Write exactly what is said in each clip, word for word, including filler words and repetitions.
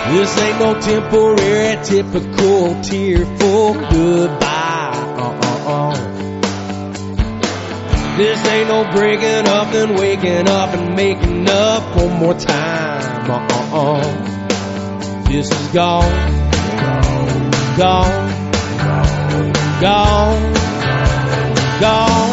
This ain't no temporary, typical, tearful goodbye. Uh-uh-uh. This ain't no breaking up and waking up and making up one more time. Uh-uh-uh. This is gone, gone, gone, gone.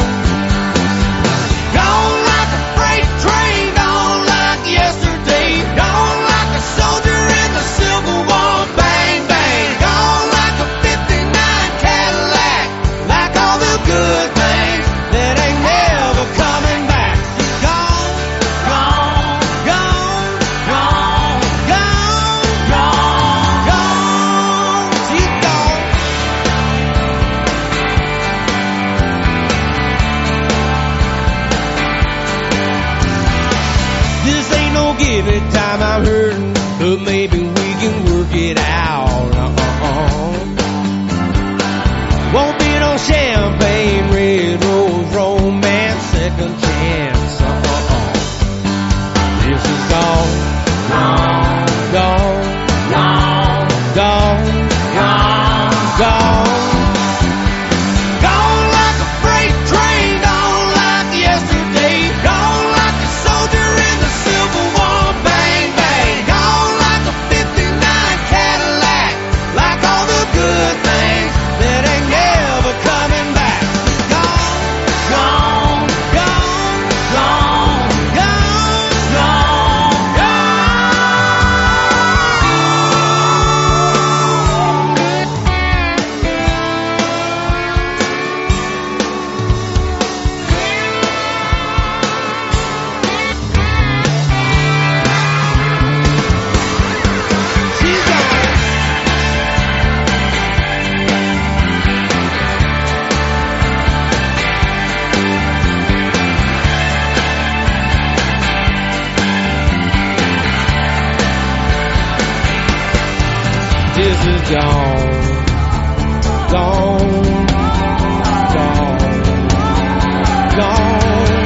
Gone like a freight train, gone like yesterday, gone like a soldier in the Civil War, bang, bang. Gone like a fifty-nine Cadillac, like all the good things that ain't never coming back. Gone, gone, gone, gone, gone, gone, gone. She's gone. This ain't no give it time, I'm hurting, but maybe we can work it out. Uh-uh. Won't be no champagne, red rose, romance, second chance. Uh-uh. This is gone, gone, gone, gone, gone, gone, gone. Gone like a freight train, gone like yesterday, gone like a soldier in the Civil War, bang, bang. Gone like a fifty-nine Cadillac, like all the good things that ain't never coming back. Gone, gone, gone, gone, gone, gone, she's gone. This is gone, gone, gone, gone.